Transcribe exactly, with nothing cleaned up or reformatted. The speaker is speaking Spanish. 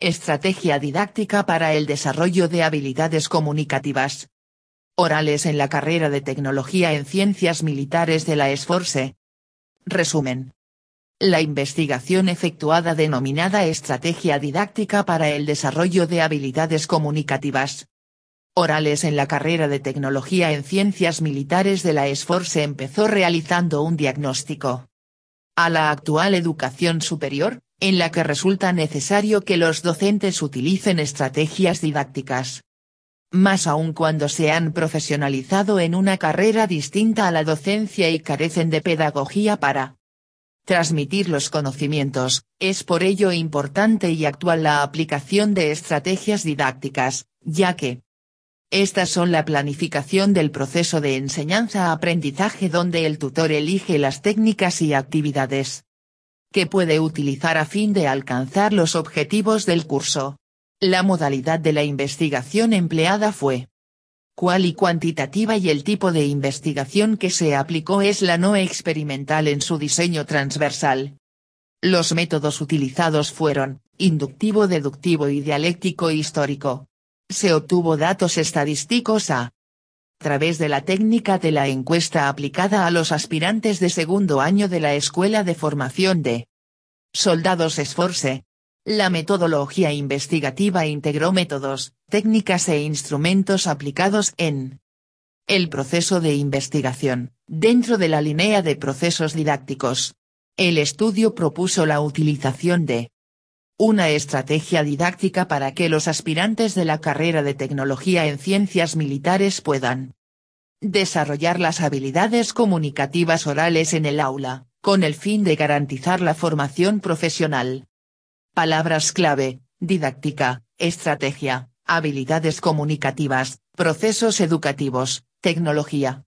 Estrategia didáctica para el desarrollo de habilidades comunicativas orales en la carrera de Tecnología en Ciencias Militares de la Esforce. Resumen. La investigación efectuada denominada Estrategia didáctica para el desarrollo de habilidades comunicativas orales en la carrera de Tecnología en Ciencias Militares de la Esforce empezó realizando un diagnóstico a la actual educación superior, en la que resulta necesario que los docentes utilicen estrategias didácticas, más aún cuando se han profesionalizado en una carrera distinta a la docencia y carecen de pedagogía para transmitir los conocimientos. Es por ello importante y actual la aplicación de estrategias didácticas, ya que estas son la planificación del proceso de enseñanza-aprendizaje donde el tutor elige las técnicas y actividades que puede utilizar a fin de alcanzar los objetivos del curso. La modalidad de la investigación empleada fue cual y cuantitativa y el tipo de investigación que se aplicó es la no experimental en su diseño transversal. Los métodos utilizados fueron inductivo, deductivo y dialéctico histórico. Se obtuvo datos estadísticos a través de la técnica de la encuesta aplicada a los aspirantes de segundo año de la Escuela de Formación de Soldados Esforce. La metodología investigativa integró métodos, técnicas e instrumentos aplicados en el proceso de investigación, dentro de la línea de procesos didácticos. El estudio propuso la utilización de una estrategia didáctica para que los aspirantes de la carrera de Tecnología en Ciencias Militares puedan desarrollar las habilidades comunicativas orales en el aula, con el fin de garantizar la formación profesional. Palabras clave: didáctica, estrategia, habilidades comunicativas, procesos educativos, tecnología.